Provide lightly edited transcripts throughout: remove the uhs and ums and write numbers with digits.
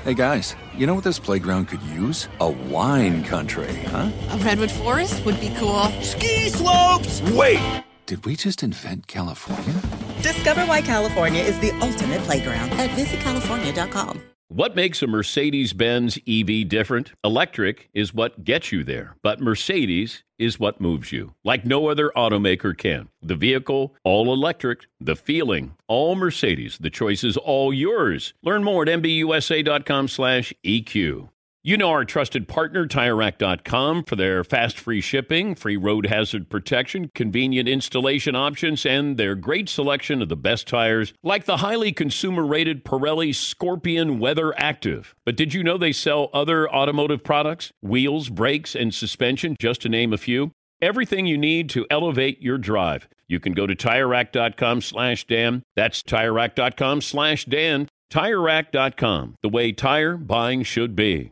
Hey guys, you know what this playground could use? A wine country, huh? A redwood forest would be cool. Ski slopes! Wait! Did we just invent California? Discover why California is the ultimate playground at visitcalifornia.com. What makes a Mercedes-Benz EV different? Electric is what gets you there, but Mercedes is what moves you, like no other automaker can. The vehicle, all electric. The feeling, all Mercedes. The choice is all yours. Learn more at MBUSA.com/EQ. You know our trusted partner, TireRack.com, for their fast, free shipping, free road hazard protection, convenient installation options, and their great selection of the best tires, like the highly consumer-rated Pirelli Scorpion Weather Active. But did you know they sell other automotive products? Wheels, brakes, and suspension, just to name a few. Everything you need to elevate your drive. You can go to TireRack.com/Dan. That's TireRack.com/Dan. TireRack.com, the way tire buying should be.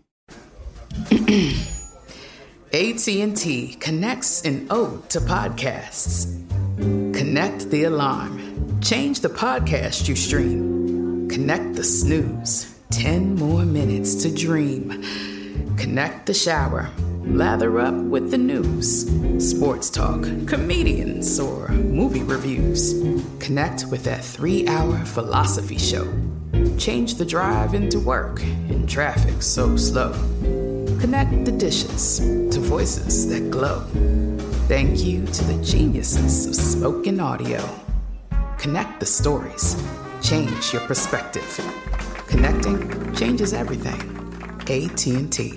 AT&T connects an ode to podcasts. Connect the alarm. Change the podcast you stream. Connect the snooze. 10 more minutes to dream. Connect the shower. Lather up with the news. Sports talk, comedians, or movie reviews. Connect with that 3-hour philosophy show. Change the drive into work in traffic so slow. Connect the dishes to voices that glow. Thank you to the geniuses of spoken audio. Connect the stories. Change your perspective. Connecting changes everything. AT&T.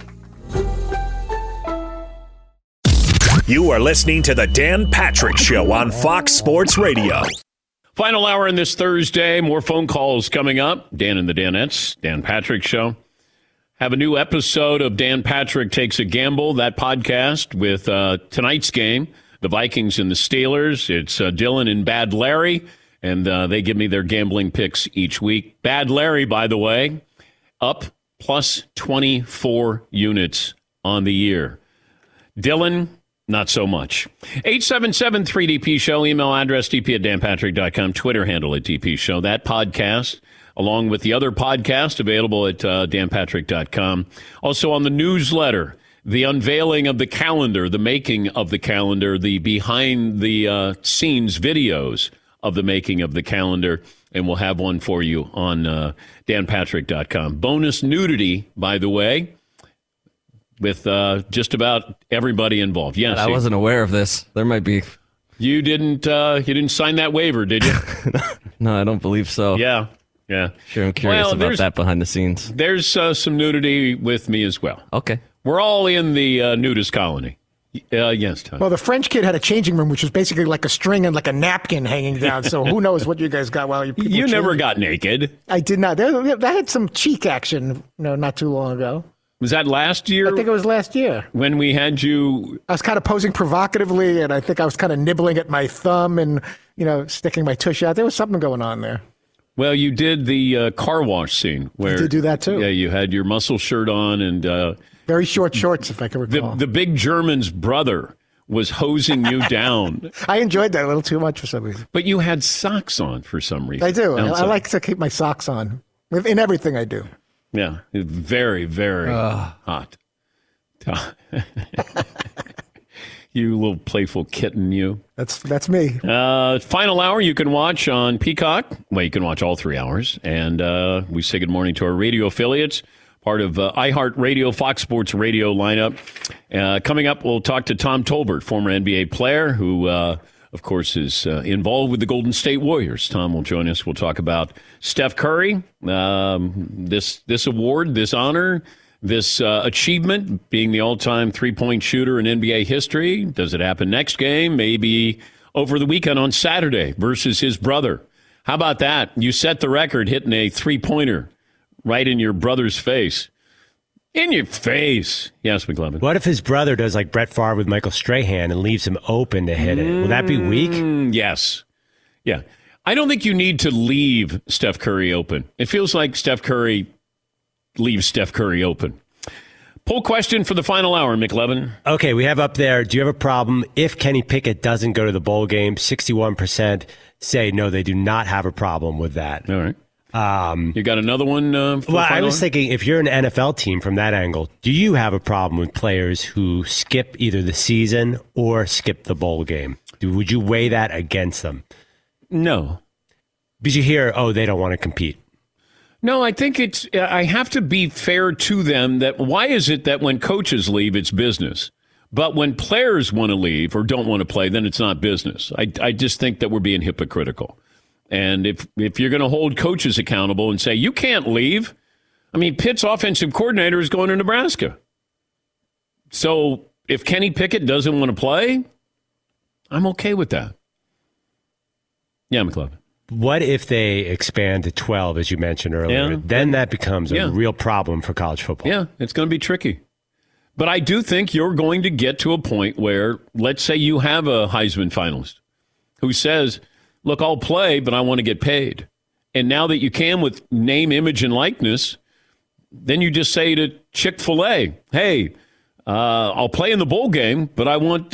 You are listening to The Dan Patrick Show on Fox Sports Radio. Final hour on this Thursday. More phone calls coming up. Dan and the Danettes, Dan Patrick Show. Have a new episode of Dan Patrick Takes a Gamble, that podcast with tonight's game, the Vikings and the Steelers. It's Dylan and Bad Larry, and they give me their gambling picks each week. Bad Larry, by the way, up plus 24 units on the year. Dylan, not so much. 877-3DP Show, email address dp@danpatrick.com, Twitter handle at DP Show. That podcast, along with the other podcast, available at danpatrick.com. Also on the newsletter, the unveiling of the calendar, the making of the calendar, the behind-the-scenes videos of the making of the calendar, and we'll have one for you on danpatrick.com. Bonus nudity, by the way, with just about everybody involved. Yes, I wasn't aware of this. There might be. You didn't sign that waiver, did you? No, I don't believe so. Yeah. Sure, I'm curious about that behind the scenes. There's some nudity with me as well. Okay. We're all in the nudist colony. Yes, Tom. Well, the French kid had a changing room, which was basically like a string and like a napkin hanging down. So who knows what you guys got while you never got naked. I did not. That had some cheek action, not too long ago. Was that last year? I think it was last year. When we had you... I was kind of posing provocatively, and I think I was kind of nibbling at my thumb and, sticking my tush out. There was something going on there. Well, you did the car wash scene. Where, I did do that, too. Yeah, you had your muscle shirt on and... very short shorts, if I can recall. The big German's brother was hosing you down. I enjoyed that a little too much for some reason. But you had socks on for some reason. I do. I like to keep my socks on in everything I do. Yeah, very, very hot. You little playful kitten, you. That's me. Final hour you can watch on Peacock. Well, you can watch all 3 hours. And we say good morning to our radio affiliates, part of iHeartRadio, Fox Sports Radio lineup. Coming up, we'll talk to Tom Tolbert, former NBA player who, of course, is involved with the Golden State Warriors. Tom will join us. We'll talk about Steph Curry, this award, this honor, this achievement, being the all-time three-point shooter in NBA history. Does it happen next game? Maybe over the weekend on Saturday versus his brother. How about that? You set the record hitting a three-pointer right in your brother's face. In your face. Yes, McLevin. What if his brother does like Brett Favre with Michael Strahan and leaves him open to hit it? Will that be weak? Yes. Yeah. I don't think you need to leave Steph Curry open. It feels like Steph Curry leaves Steph Curry open. Poll question for the final hour, McLevin. Okay, we have up there, do you have a problem if Kenny Pickett doesn't go to the bowl game? 61% say no, they do not have a problem with that. All right. You got another one? Well, I was thinking if you're an NFL team from that angle, do you have a problem with players who skip either the season or skip the bowl game? Would you weigh that against them? No. Because you hear, they don't want to compete. No, I think I have to be fair to them that why is it that when coaches leave, it's business? But when players want to leave or don't want to play, then it's not business. I just think that we're being hypocritical. And if you're going to hold coaches accountable and say, you can't leave. I mean, Pitt's offensive coordinator is going to Nebraska. So if Kenny Pickett doesn't want to play, I'm okay with that. Yeah, McLovin. What if they expand to 12, as you mentioned earlier? Yeah. Then that becomes a real problem for college football. Yeah, it's going to be tricky. But I do think you're going to get to a point where, let's say you have a Heisman finalist who says, look, I'll play, but I want to get paid. And now that you can with name, image, and likeness, then you just say to Chick-fil-A, hey, I'll play in the bowl game, but I want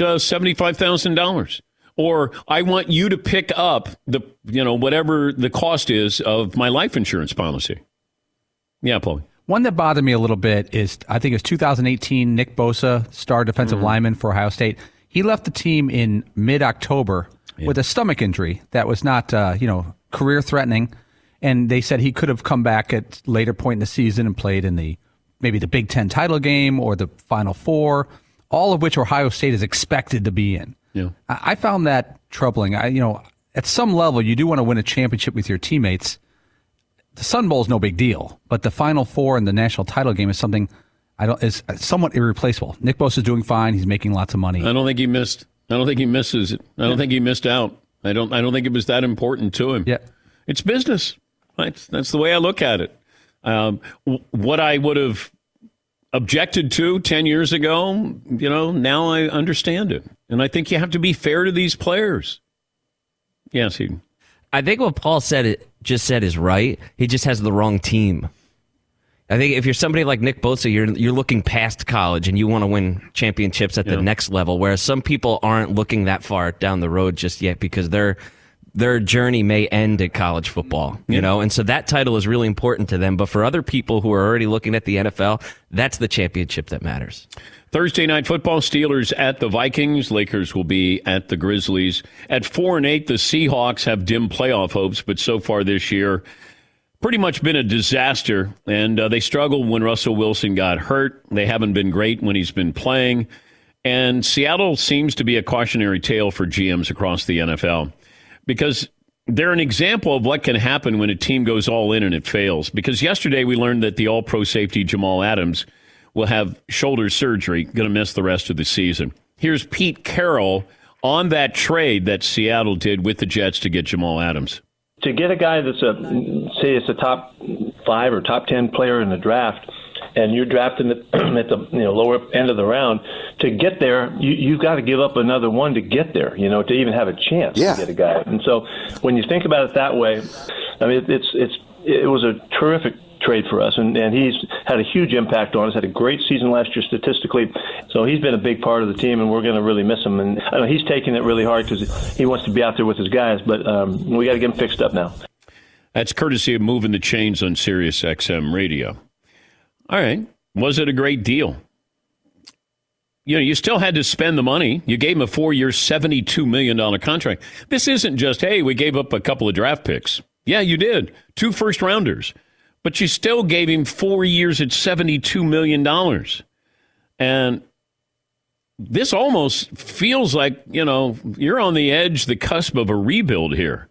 $75,000. Or I want you to pick up the, whatever the cost is of my life insurance policy. Yeah, Paul. One that bothered me a little bit is, I think it was 2018, Nick Bosa, star defensive lineman for Ohio State. He left the team in mid-October with a stomach injury that was not, career-threatening. And they said he could have come back at a later point in the season and played in maybe the Big Ten title game or the Final Four, all of which Ohio State is expected to be in. Yeah. I found that troubling. At some level, you do want to win a championship with your teammates. The Sun Bowl is no big deal, but the Final Four and the national title game is something is somewhat irreplaceable. Nick Bosa is doing fine. He's making lots of money. I don't think he missed. I don't think he misses it. I don't think he missed out. I don't think it was that important to him. Yeah. It's business. Right? That's the way I look at it. What I would have objected to 10 years ago, now I understand it. And I think you have to be fair to these players. Yes, I think what Paul just said is right. He just has the wrong team. I think if you're somebody like Nick Bosa, you're looking past college and you want to win championships at the next level, whereas some people aren't looking that far down the road just yet because their journey may end at college football, and so that title is really important to them. But for other people who are already looking at the NFL, that's the championship that matters. Thursday night football, Steelers at the Vikings. Lakers will be at the Grizzlies. At 4-8, the Seahawks have dim playoff hopes, but so far this year, pretty much been a disaster. And they struggled when Russell Wilson got hurt. They haven't been great when he's been playing. And Seattle seems to be a cautionary tale for GMs across the NFL because they're an example of what can happen when a team goes all in and it fails. Because yesterday we learned that the all-pro safety Jamal Adams will have shoulder surgery, going to miss the rest of the season. Here's Pete Carroll on that trade that Seattle did with the Jets to get Jamal Adams. To get a guy that's it's a top 5 or top 10 player in the draft, and you're drafting at the lower end of the round, to get there, you've got to give up another one to get there, to even have a chance to get a guy. And so when you think about it that way, I mean, it was a terrific trade for us, and he's had a huge impact on us, had a great season last year statistically, so he's been a big part of the team, and we're going to really miss him. And I know he's taking it really hard because he wants to be out there with his guys, but we got to get him fixed up now. That's courtesy of Moving the Chains on Sirius XM Radio. All right. Was it a great deal? You still had to spend the money. You gave him a 4-year, $72 million contract. This isn't just, hey, we gave up a couple of draft picks. Yeah, you did. 2 first-rounders. But you still gave him 4 years at $72 million. And this almost feels like, you're on the edge, the cusp of a rebuild here.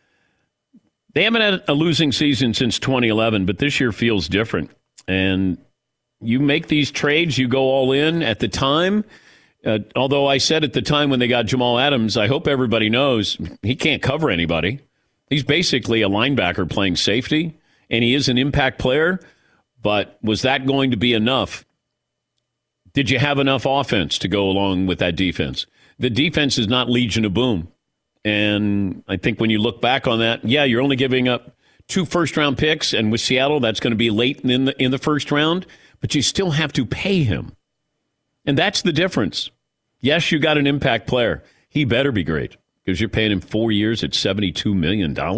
They haven't had a losing season since 2011, but this year feels different. And you make these trades, you go all in at the time. Although I said at the time when they got Jamal Adams, I hope everybody knows he can't cover anybody. He's basically a linebacker playing safety. And he is an impact player, but was that going to be enough? Did you have enough offense to go along with that defense? The defense is not Legion of Boom. And I think when you look back on that, you're only giving up 2 first-round picks, and with Seattle, that's going to be late in the first round, but you still have to pay him. And that's the difference. Yes, you got an impact player. He better be great because you're paying him 4 years at $72 million.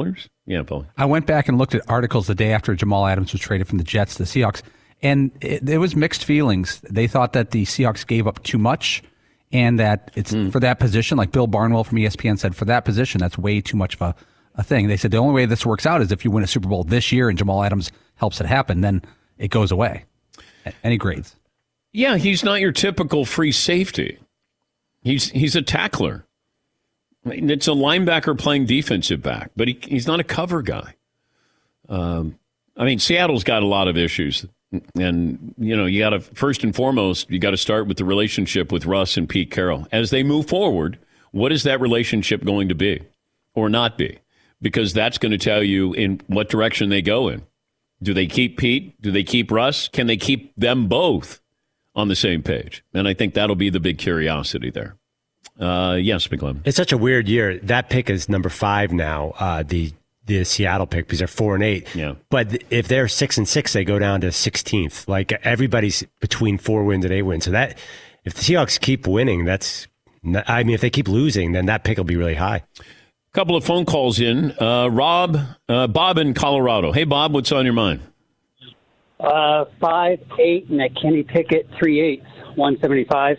Yeah, Paul. I went back and looked at articles the day after Jamal Adams was traded from the Jets to the Seahawks, and it was mixed feelings. They thought that the Seahawks gave up too much, and that it's for that position, like Bill Barnwell from ESPN said, for that position, that's way too much of a thing. They said the only way this works out is if you win a Super Bowl this year and Jamal Adams helps it happen, then it goes away. Any grades? Yeah, he's not your typical free safety. He's a tackler. It's a linebacker playing defensive back, but he's not a cover guy. Seattle's got a lot of issues. And, you got to, first and foremost, you got to start with the relationship with Russ and Pete Carroll. As they move forward, what is that relationship going to be or not be? Because that's going to tell you in what direction they go in. Do they keep Pete? Do they keep Russ? Can they keep them both on the same page? And I think that'll be the big curiosity there. Yes, McLean. It's such a weird year. That pick is number 5 now, the Seattle pick, because they're 4-8. Yeah. But if they're 6-6, they go down to 16th. Like, everybody's between 4 wins and 8 wins. So that, if the Seahawks keep winning, if they keep losing, then that pick will be really high. Couple of phone calls in. Bob in Colorado. Hey, Bob, what's on your mind? 5'8" and a Kenny Pickett 3/8, 175.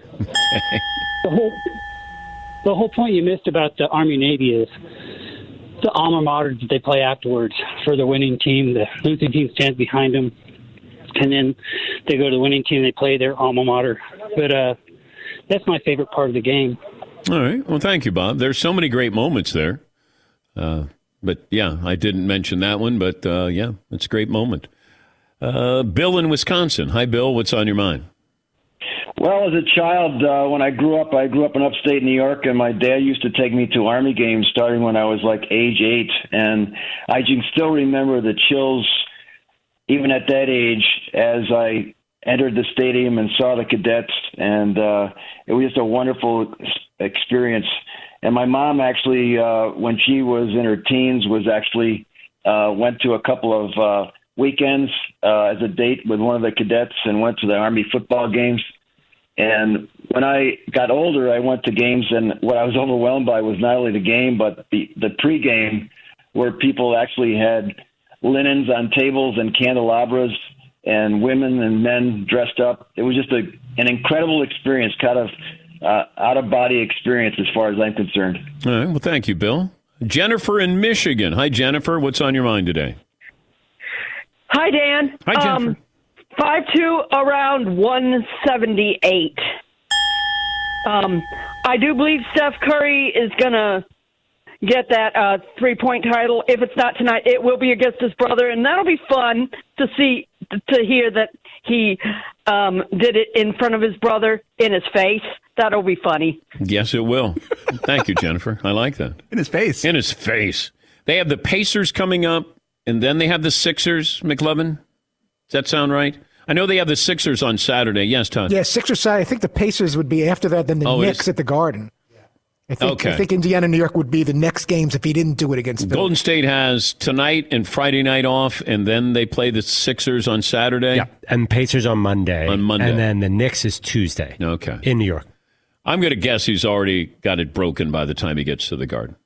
The whole point you missed about the Army-Navy is the alma mater that they play afterwards for the winning team. The losing team stands behind them, and then they go to the winning team. They play their alma mater. But that's my favorite part of the game. All right. Well, thank you, Bob. There's so many great moments there. But, yeah, I didn't mention that one. But, yeah, it's a great moment. Bill in Wisconsin. Hi, Bill. What's on your mind? Well, as a child, when I grew up in upstate New York, and my dad used to take me to Army games starting when I was like age 8. And I can still remember the chills, even at that age, as I entered the stadium and saw the cadets. And it was just a wonderful experience. And my mom actually, when she was in her teens, was actually went to a couple of weekends as a date with one of the cadets and went to the Army football games. And when I got older, I went to games, and what I was overwhelmed by was not only the game, but the pregame, where people actually had linens on tables and candelabras, and women and men dressed up. It was just an incredible experience, kind of out-of-body experience as far as I'm concerned. All right. Well, thank you, Bill. Jennifer in Michigan. Hi, Jennifer. What's on your mind today? Hi, Dan. Hi, Jennifer. 5'2", around 178. I do believe Steph Curry is going to get that three-point title. If it's not tonight, it will be against his brother, and that'll be fun to hear that he did it in front of his brother in his face. That'll be funny. Yes, it will. Thank you, Jennifer. I like that. In his face. In his face. They have the Pacers coming up, and then they have the Sixers, McLovin. Does that sound right? I know they have the Sixers on Saturday. Yes, Todd. Yeah, Sixers Saturday. I think the Pacers would be after that, then the Knicks at the Garden. I think Indiana, New York would be the next games if he didn't do it against Philly. Golden State has tonight and Friday night off, and then they play the Sixers on Saturday. Yeah, and Pacers on Monday. On Monday. And then the Knicks is Tuesday. Okay. In New York. I'm going to guess he's already got it broken by the time he gets to the Garden.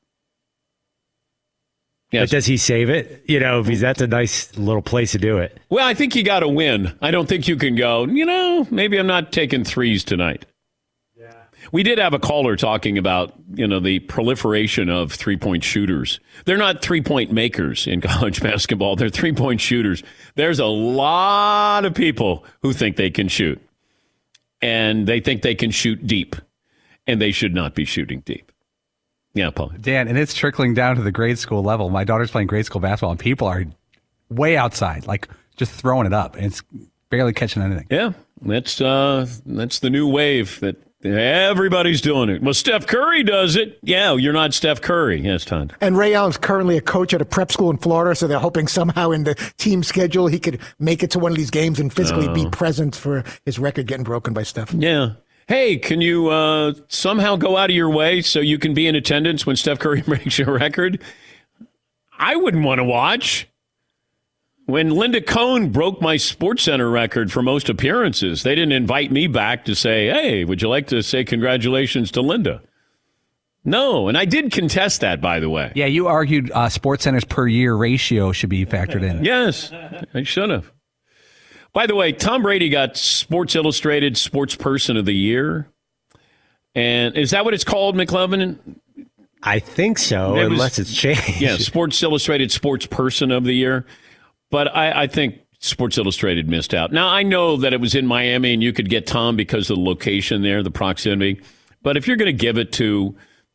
Yes. But does he save it? Because that's a nice little place to do it. Well, I think you got to win. I don't think you can go, maybe I'm not taking threes tonight. Yeah. We did have a caller talking about, the proliferation of three-point shooters. They're not three-point makers in college basketball. They're three-point shooters. There's a lot of people who think they can shoot. And they think they can shoot deep. And they should not be shooting deep. Yeah, Paul. Dan, and it's trickling down to the grade school level. My daughter's playing grade school basketball, and people are way outside, like just throwing it up, and it's barely catching anything. Yeah, that's the new wave that everybody's doing it. Well, Steph Curry does it. Yeah, you're not Steph Curry. Yes, Todd. And Ray Allen's currently a coach at a prep school in Florida, so they're hoping somehow in the team schedule he could make it to one of these games and physically be present for his record getting broken by Steph. Yeah. Hey, can you somehow go out of your way so you can be in attendance when Steph Curry breaks your record? I wouldn't want to watch. When Linda Cohn broke my SportsCenter record for most appearances, they didn't invite me back to say, hey, would you like to say congratulations to Linda? No, and I did contest that, by the way. Yeah, you argued SportsCenter's per year ratio should be factored in. Yes, I should have. By the way, Tom Brady got Sports Illustrated Sports Person of the Year. And is that what it's called, McLovin? I think so, unless it's changed. Yeah, Sports Illustrated Sports Person of the Year. But I think Sports Illustrated missed out. Now, I know that it was in Miami and you could get Tom because of the location there, the proximity. But if you're going to give it to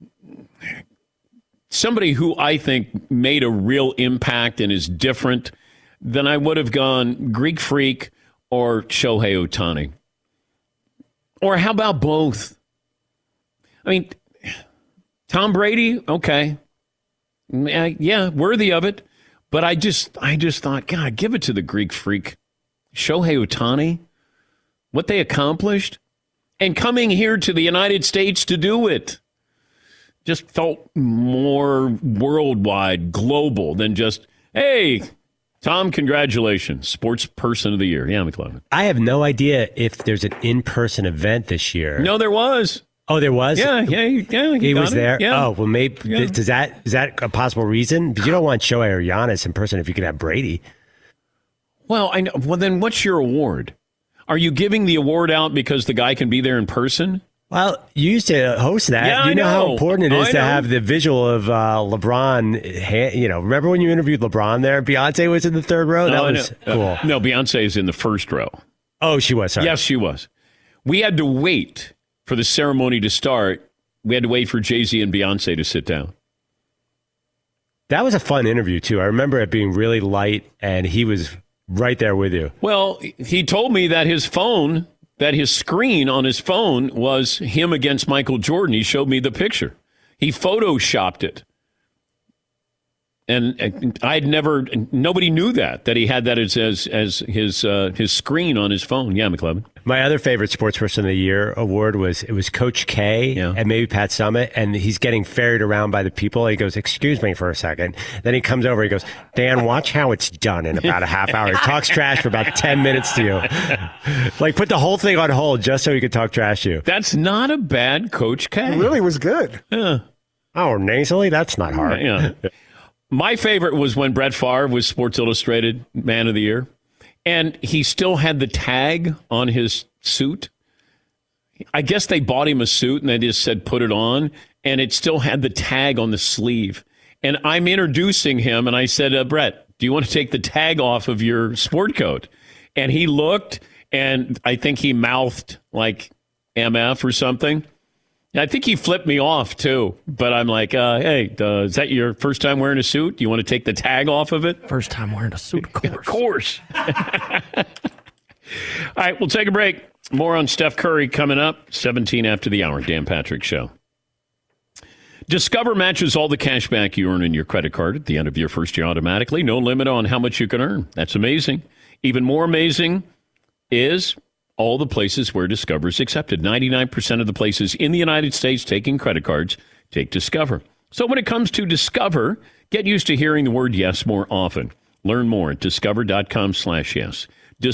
somebody who I think made a real impact and is different, then I would have gone Greek Freak or Shohei Ohtani. Or how about both? I mean, Tom Brady, okay. Yeah, worthy of it. But I just thought, God, give it to the Greek Freak. Shohei Ohtani, what they accomplished, and coming here to the United States to do it. Just felt more worldwide, global than just, hey, Tom, congratulations, Sports Person of the Year. Yeah, McLovin. I have no idea if there's an in-person event this year. No, there was. Oh, there was? Yeah. He was there? Yeah. Oh, well, maybe. Yeah. Is that a possible reason? Because you don't want Shohei or Giannis in person if you could have Brady. Well, I know. Well, then what's your award? Are you giving the award out because the guy can be there in person? Well, you used to host that. Yeah, you know how important it is to have the visual of LeBron. Remember when you interviewed LeBron there? Beyonce was in the third row? That was cool. No, Beyonce is in the first row. Oh, she was. Sorry. Yes, she was. We had to wait for the ceremony to start. We had to wait for Jay-Z and Beyonce to sit down. That was a fun interview, too. I remember it being really light, and he was right there with you. Well, he told me that his screen on his phone was him against Michael Jordan. He showed me the picture. He photoshopped it. And nobody knew that he had that as his screen on his phone. Yeah, McLevin. My other favorite Sports Person of the Year award was Coach K and maybe Pat Summitt, and he's getting ferried around by the people. He goes, "Excuse me for a second." Then he comes over. He goes, "Dan, watch how it's done in about a half hour." He talks trash for about 10 minutes to you. Like, put the whole thing on hold just so he could talk trash to you. That's not a bad Coach K. It really was good. Yeah. Oh, nasally? That's not hard. Yeah. My favorite was when Brett Favre was Sports Illustrated Man of the Year, and he still had the tag on his suit. I guess they bought him a suit, and they just said, put it on, and it still had the tag on the sleeve. And I'm introducing him, and I said, Brett, do you want to take the tag off of your sport coat? And he looked, and I think he mouthed, like, MF or something. I think he flipped me off, too. But I'm like, hey, is that your first time wearing a suit? Do you want to take the tag off of it? First time wearing a suit, of course. Of course. All right, we'll take a break. More on Steph Curry coming up, 17 after the hour. Dan Patrick Show. Discover matches all the cash back you earn in your credit card at the end of your first year automatically. No limit on how much you can earn. That's amazing. Even more amazing is all the places where Discover is accepted. 99% of the places in the United States taking credit cards take Discover. So when it comes to Discover, get used to hearing the word yes more often. Learn more at discover.com/yes.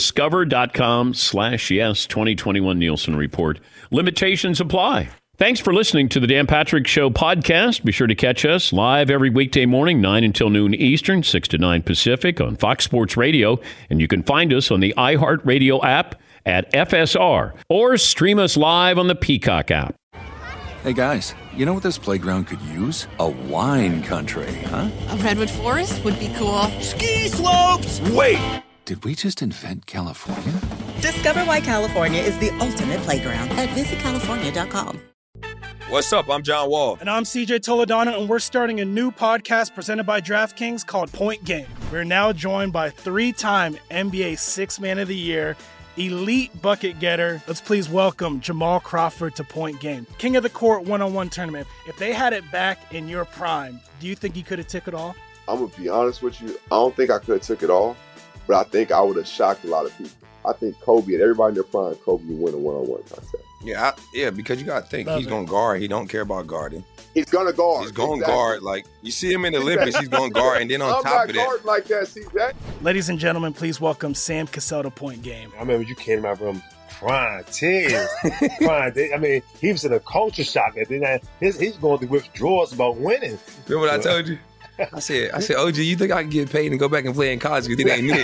Discover.com/yes. 2021 Nielsen Report. Limitations apply. Thanks for listening to the Dan Patrick Show podcast. Be sure to catch us live every weekday morning, 9 until noon Eastern, 6 to 9 Pacific on Fox Sports Radio. And you can find us on the iHeartRadio app at FSR, or stream us live on the Peacock app. Hey guys, you know what this playground could use? A wine country, huh? A redwood forest would be cool. Ski slopes! Wait! Did we just invent California? Discover why California is the ultimate playground at visitcalifornia.com. What's up? I'm John Wall. And I'm CJ Toledano, and we're starting a new podcast presented by DraftKings called Point Game. We're now joined by three-time NBA Sixth Man of the Year, elite bucket getter. Let's please welcome Jamal Crawford to Point Game. King of the Court one-on-one tournament. If they had it back in your prime, do you think you could have took it all? I'm going to be honest with you. I don't think I could have took it all, but I think I would have shocked a lot of people. I think Kobe and everybody in their prime, Kobe would win a one-on-one contest. Yeah, because you got to think he's going to guard. He don't care about guarding. He's going to guard. He's going to guard. Like, you see him in the Olympics, he's going to guard. And then on top of that. I'm not guarding like that, CJ. Ladies and gentlemen, please welcome Sam Cassell to Point Game. I remember you came to my room crying, tears. Crying. I mean, he was in a culture shock. And then he's going through withdrawals about winning. Remember what I told you? I said, OG, you think I can get paid and go back and play in college because it ain't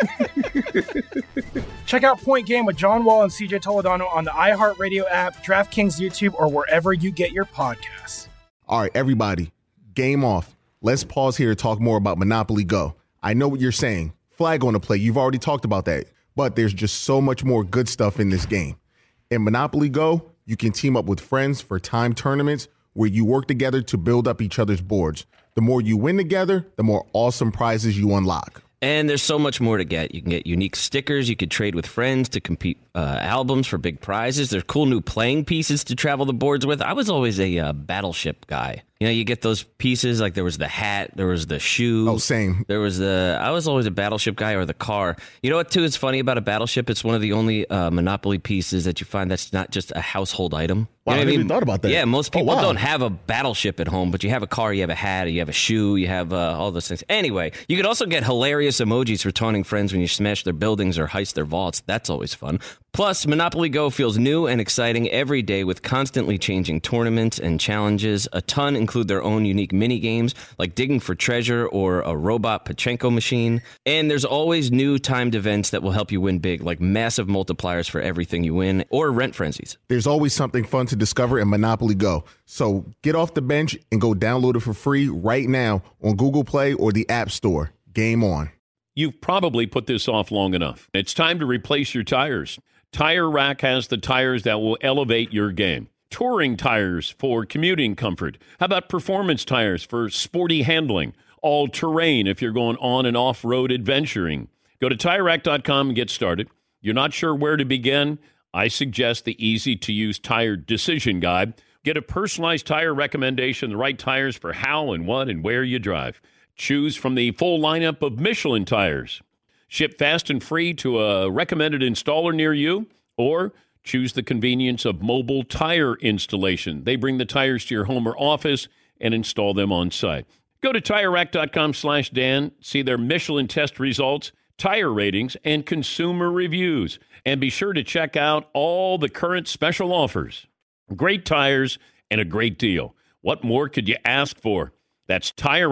it? Check out Point Game with John Wall and CJ Toledano on the iHeartRadio app, DraftKings YouTube, or wherever you get your podcasts. All right, everybody, game off. Let's pause here to talk more about Monopoly Go. I know what you're saying. Flag on the play. You've already talked about that. But there's just so much more good stuff in this game. In Monopoly Go, you can team up with friends for timed tournaments where you work together to build up each other's boards. The more you win together, the more awesome prizes you unlock. And there's so much more to get. You can get unique stickers. You could trade with friends to compete albums for big prizes. There's cool new playing pieces to travel the boards with. I was always a Battleship guy. You know, you get those pieces, like there was the hat, there was the shoe. Oh, same. I was always a Battleship guy, or the car. You know what, too, is funny about a Battleship? It's one of the only Monopoly pieces that you find that's not just a household item. Wow, You know I what never even thought about that. Yeah, most people wow. don't have a Battleship at home, but you have a car, you have a hat, you have a shoe, you have all those things. Anyway, you could also get hilarious emojis for taunting friends when you smash their buildings or heist their vaults. That's always fun. Plus, Monopoly Go feels new and exciting every day with constantly changing tournaments and challenges. A ton include their own unique mini games, like digging for treasure or a robot Pachinko machine. And there's always new timed events that will help you win big, like massive multipliers for everything you win, or rent frenzies. There's always something fun to discover in Monopoly Go. So get off the bench and go download it for free right now on Google Play or the App Store. Game on. You've probably put this off long enough. It's time to replace your tires. Tire Rack has the tires that will elevate your game. Touring tires for commuting comfort. How about performance tires for sporty handling? All-terrain if you're going on and off-road adventuring. Go to TireRack.com and get started. You're not sure where to begin? I suggest the easy-to-use tire decision guide. Get a personalized tire recommendation, the right tires for how and what and where you drive. Choose from the full lineup of Michelin tires. Ship fast and free to a recommended installer near you, or choose the convenience of mobile tire installation. They bring the tires to your home or office and install them on site. Go to TireRack.com/Dan, see their Michelin test results, tire ratings, and consumer reviews. And be sure to check out all the current special offers. Great tires and a great deal. What more could you ask for? That's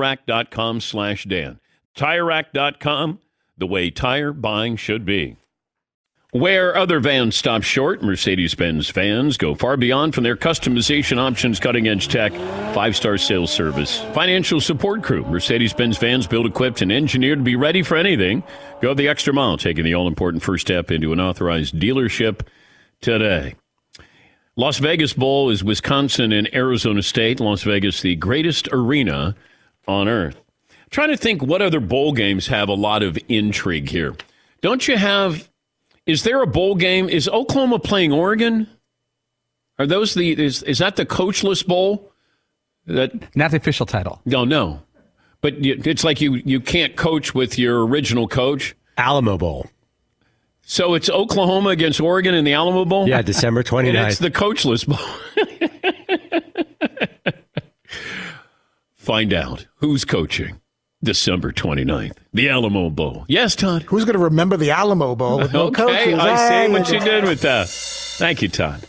TireRack.com/Dan. TireRack.com, the way tire buying should be. Where other vans stop short, Mercedes-Benz vans go far beyond from their customization options, cutting-edge tech, 5-star sales service, financial support crew. Mercedes-Benz vans built, equipped, and engineered to be ready for anything. Go the extra mile, taking the all-important first step into an authorized dealership today. Las Vegas Bowl is Wisconsin and Arizona State. Las Vegas, the greatest arena on earth. I'm trying to think what other bowl games have a lot of intrigue here. Don't you have... Is there a bowl game? Is Oklahoma playing Oregon? Are those is that the coachless bowl? Not the official title. No. But it's like you can't coach with your original coach. Alamo Bowl. So it's Oklahoma against Oregon in the Alamo Bowl? Yeah, December 29th. And it's the coachless bowl. Find out who's coaching. December 29th, the Alamo Bowl. Yes, Todd? Who's going to remember the Alamo Bowl with no coaches? I see what you did with that. Thank you, Todd.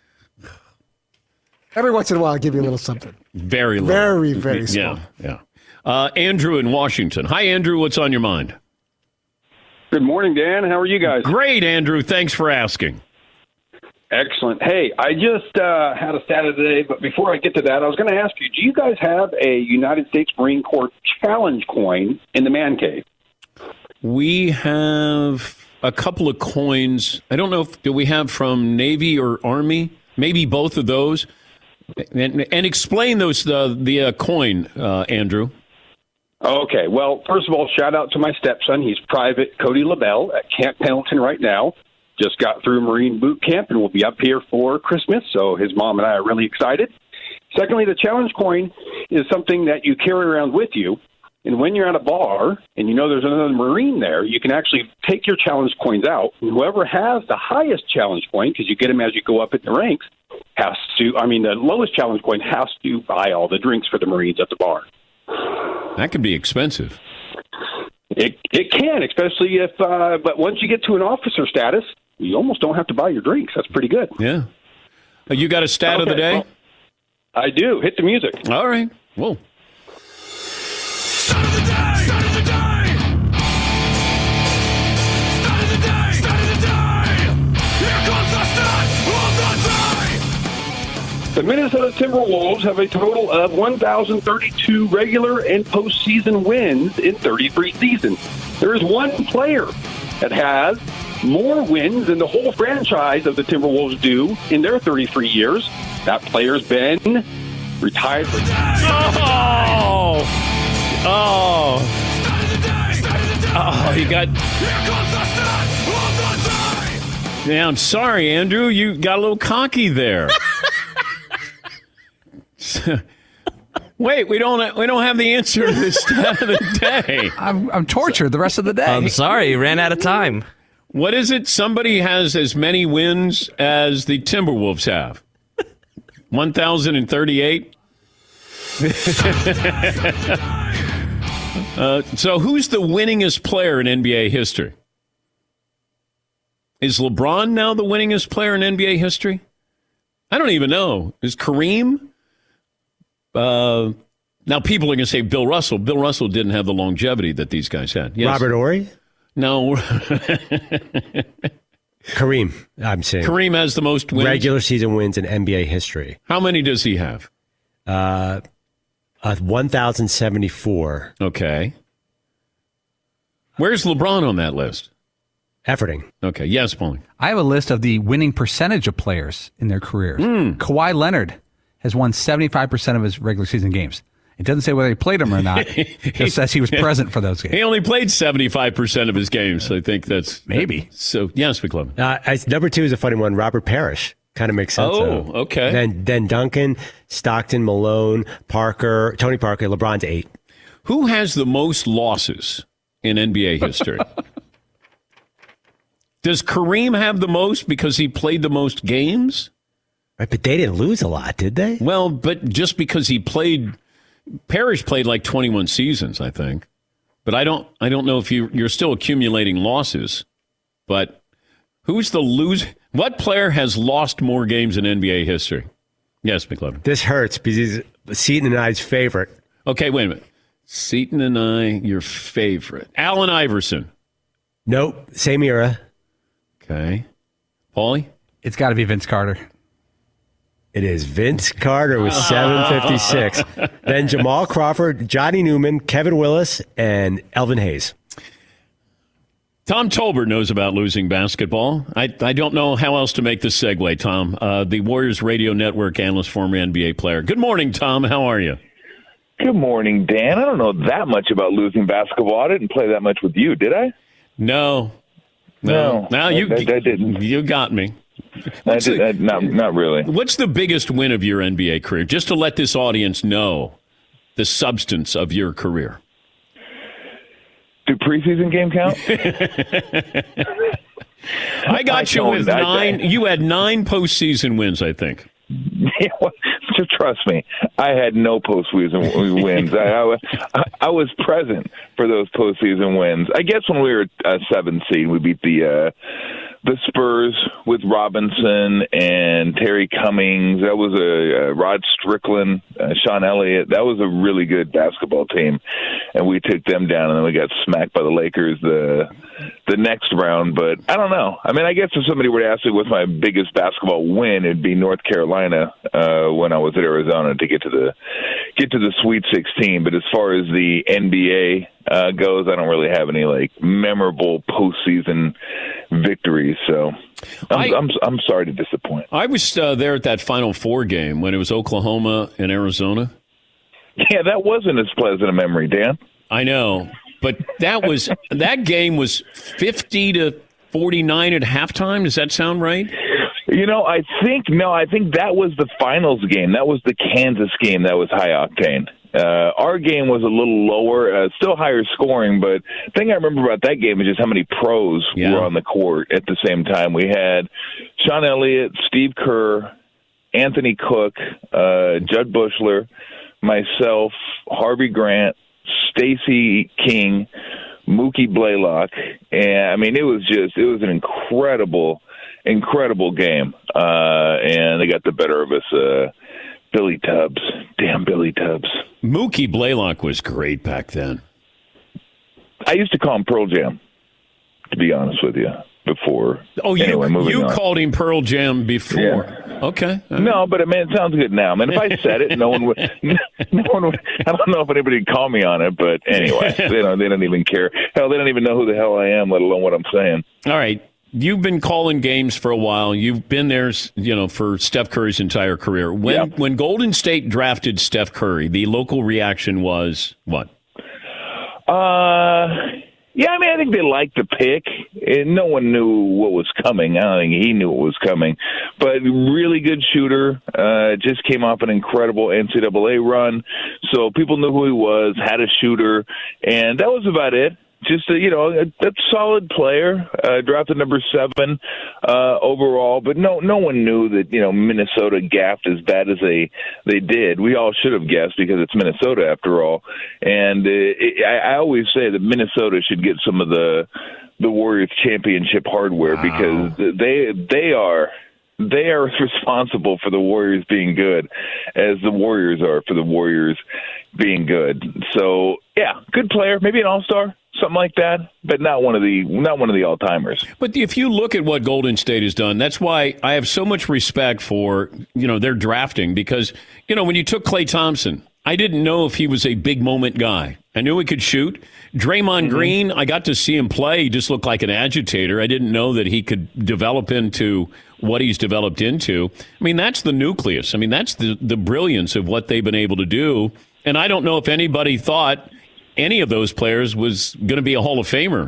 Every once in a while, I'll give you a little something. Very low. Very, very small. Yeah. Andrew in Washington. Hi, Andrew. What's on your mind? Good morning, Dan. How are you guys? Great, Andrew. Thanks for asking. Excellent. Hey, I just had a Saturday, but before I get to that, I was going to ask you, do you guys have a United States Marine Corps challenge coin in the man cave? We have a couple of coins. I don't know do we have from Navy or Army? Maybe both of those. And explain those the coin, Andrew. Okay. Well, first of all, shout out to my stepson. He's Private Cody LaBelle at Camp Pendleton right now. Just got through Marine boot camp and will be up here for Christmas, so his mom and I are really excited. Secondly, the challenge coin is something that you carry around with you, And when you're at a bar and you know there's another Marine there, you can actually take your challenge coins out. And whoever has the highest challenge coin, because you get them as you go up in the ranks, the lowest challenge coin has to buy all the drinks for the Marines at the bar. That could be expensive. It can, especially if, but once you get to an officer status, you almost don't have to buy your drinks. That's pretty good. Yeah. You got a stat of the day? Well, I do. Hit the music. All right. Whoa. The Minnesota Timberwolves have a total of 1,032 regular and postseason wins in 33 seasons. There is one player that has more wins than the whole franchise of the Timberwolves do in their 33 years. That player's been retired. You got... Yeah, I'm sorry, Andrew. You got a little cocky there. Wait, we don't have the answer to this stat of the day. I'm tortured the rest of the day. I'm sorry, you ran out of time. What is it? Somebody has as many wins as the Timberwolves have. 1,038. So who's the winningest player in NBA history? Is LeBron now the winningest player in NBA history? I don't even know. Is Kareem? Now people are going to say Bill Russell. Bill Russell didn't have the longevity that these guys had. Yes. Robert Horry? No. Kareem, I'm saying. Kareem has the most wins. Regular season wins in NBA history. How many does he have? 1,074. Okay. Where's LeBron on that list? Efforting. Okay. Yes, Paulie. I have a list of the winning percentage of players in their careers. Kawhi Leonard has won 75% of his regular season games. It doesn't say whether he played them or not. It just says he was present for those games. He only played 75% of his games. I think that's... Maybe. So, yes, McClellan. Number 2 is a funny one. Robert Parrish. Kind of makes sense. Oh, okay. Then Duncan, Stockton, Malone, Parker, Tony Parker, LeBron's 8. Who has the most losses in NBA history? Does Kareem have the most because he played the most games? Right, but they didn't lose a lot, did they? Well, but just because he played... Parrish played like 21 seasons, I think. But I don't know if you're still accumulating losses. But who's the loser? What player has lost more games in NBA history? Yes, McLevin. This hurts because he's Seton and I's favorite. Okay, wait a minute. Seton and I, your favorite. Allen Iverson. Nope, same era. Okay. Paulie? It's got to be Vince Carter. It is Vince Carter with 756. Then Jamal Crawford, Johnny Newman, Kevin Willis, and Elvin Hayes. Tom Tolbert knows about losing basketball. I don't know how else to make this segue, Tom. The Warriors Radio Network analyst, former NBA player. Good morning, Tom. How are you? Good morning, Dan. I don't know that much about losing basketball. I didn't play that much with you, did I? No. Now I didn't. You got me. Not really. What's the biggest win of your NBA career? Just to let this audience know the substance of your career. Do preseason game count? I got you with 9. You had 9 postseason wins, I think. Yeah, well, just trust me. I had no postseason wins. I was present for those postseason wins. I guess when we were a 7th seed, we beat the Spurs with Robinson and Terry Cummings. That was a Rod Strickland, Sean Elliott. That was a really good basketball team, and we took them down, and then we got smacked by the Lakers the next round. But I don't know. I mean, I guess if somebody were to ask me what's my biggest basketball win, it'd be North Carolina when I was at Arizona to get to the Sweet 16. But as far as the NBA goes, I don't really have any memorable postseason victories. So I'm sorry to disappoint. I was there at that Final Four game when it was Oklahoma and Arizona. Yeah, that wasn't as pleasant a memory, Dan. I know, but that game was 50-49 at halftime. Does that sound right? I think that was the finals game. That was the Kansas game. That was high octane. Our game was a little lower, still higher scoring, but the thing I remember about that game is just how many pros were on the court at the same time. We had Sean Elliott, Steve Kerr, Anthony Cook, Judd Bushler, myself, Harvey Grant, Stacey King, Mookie Blaylock, and I mean it was an incredible game, and they got the better of us. Billy Tubbs, damn Billy Tubbs. Mookie Blaylock was great back then. I used to call him Pearl Jam, to be honest with you. Before. Oh, you called him Pearl Jam before. Yeah. Okay. No, but I mean, it sounds good now. I mean, if I said it, no one would. I don't know if anybody would call me on it, but anyway, they don't even care. Hell, they don't even know who the hell I am, let alone what I'm saying. All right. You've been calling games for a while. You've been there, for Steph Curry's entire career. When Golden State drafted Steph Curry, the local reaction was what? Yeah, I mean, I think they liked the pick. And no one knew what was coming. I don't think he knew what was coming. But really good shooter. Just came off an incredible NCAA run. So people knew who he was, had a shooter, and that was about it. Just a solid player, drafted number 7 overall, but no one knew that Minnesota gaffed as bad as they did. We all should have guessed because it's Minnesota after all. And I always say that Minnesota should get some of the Warriors championship hardware because they are responsible for the Warriors being good, as the Warriors are for the Warriors being good. So yeah, good player, maybe an all-star. Something like that, but not one of the all-timers. But if you look at what Golden State has done, that's why I have so much respect for their drafting, because when you took Klay Thompson, I didn't know if he was a big moment guy. I knew he could shoot. Draymond Green, I got to see him play. He just looked like an agitator. I didn't know that he could develop into what he's developed into. I mean, that's the nucleus. I mean, that's the brilliance of what they've been able to do. And I don't know if anybody thought any of those players was going to be a Hall of Famer,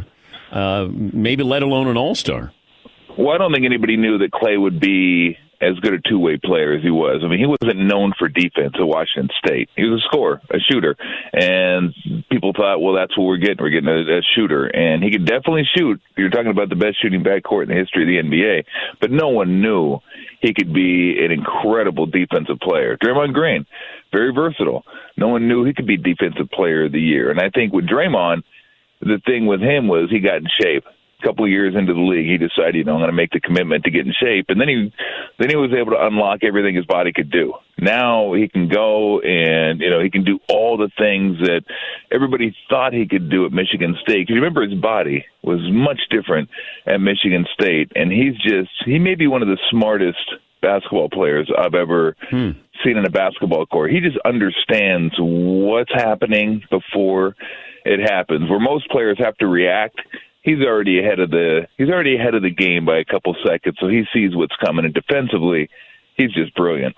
maybe let alone an All-Star. Well, I don't think anybody knew that Klay would be as good a two-way player as he was. I mean, he wasn't known for defense at Washington State. He was a scorer, a shooter, and people thought, well, that's what we're getting. We're getting a shooter, and he could definitely shoot. You're talking about the best shooting backcourt in the history of the NBA, but no one knew he could be an incredible defensive player. Draymond Green, very versatile. No one knew he could be Defensive Player of the Year. And I think with Draymond, the thing with him was he got in shape. A couple of years into the league, he decided, I'm going to make the commitment to get in shape. And then he was able to unlock everything his body could do. Now he can go and, he can do all the things that everybody thought he could do at Michigan State. Because remember, his body was much different at Michigan State. And he may be one of the smartest basketball players I've ever seen in a basketball court. He just understands what's happening before it happens. Where most players have to react, he's already ahead of the game by a couple seconds, so he sees what's coming. And defensively, he's just brilliant.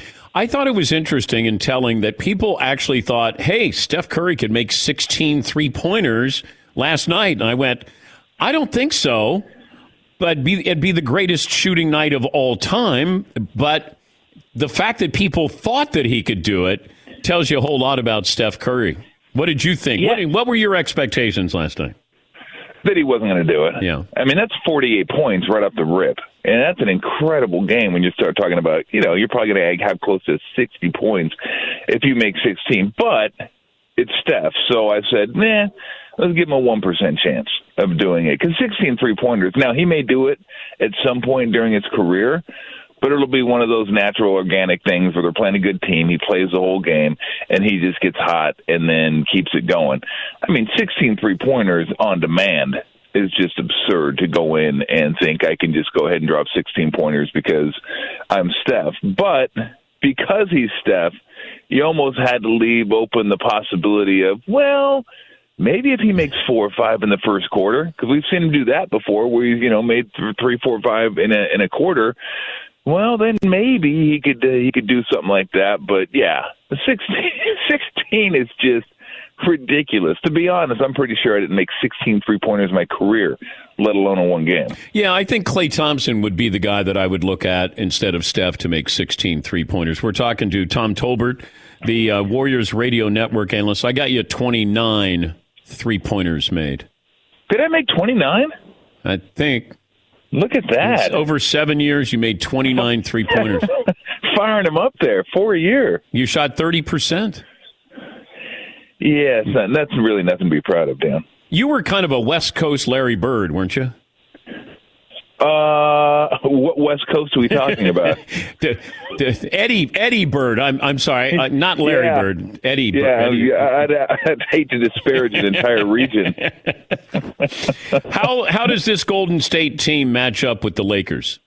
I thought it was interesting and telling that people actually thought, hey, Steph Curry could make 16 three-pointers last night. And I went, I don't think so. But it'd be the greatest shooting night of all time. But the fact that people thought that he could do it tells you a whole lot about Steph Curry. What did you think? Yeah. What were your expectations last night? That he wasn't going to do it. Yeah. I mean, that's 48 points right off the rip. And that's an incredible game when you start talking about, you're probably going to have close to 60 points if you make 16. But it's Steph. So I said, let's give him a 1% chance of doing it. Because 16 three-pointers. Now, he may do it at some point during his career, but it'll be one of those natural, organic things where they're playing a good team. He plays the whole game, and he just gets hot and then keeps it going. I mean, 16 three-pointers on demand is just absurd to go in and think I can just go ahead and drop 16 pointers because I'm Steph. But because he's Steph, you almost had to leave open the possibility of, maybe if he makes 4 or 5 in the first quarter, because we've seen him do that before, where he's made 3, 4, 5 in a quarter. Well, then maybe he could do something like that. But yeah, 16 is just ridiculous. To be honest, I'm pretty sure I didn't make 16 3-pointers in my career, let alone in one game. Yeah, I think Klay Thompson would be the guy that I would look at instead of Steph to make 16 3-pointers. We're talking to Tom Tolbert, the Warriors radio network analyst. I got you 29 3-pointers made. Did I make 29? I think. Look at that. Over 7 years, you made 29 3-pointers. Firing them up there, 4 a year. You shot 30%. Yeah, that's really nothing to be proud of, Dan. You were kind of a West Coast Larry Bird, weren't you? What West Coast are we talking about? Eddie Bird. I'm sorry, not Larry Bird. Eddie. Yeah, I'd hate to disparage an entire region. How does this Golden State team match up with the Lakers?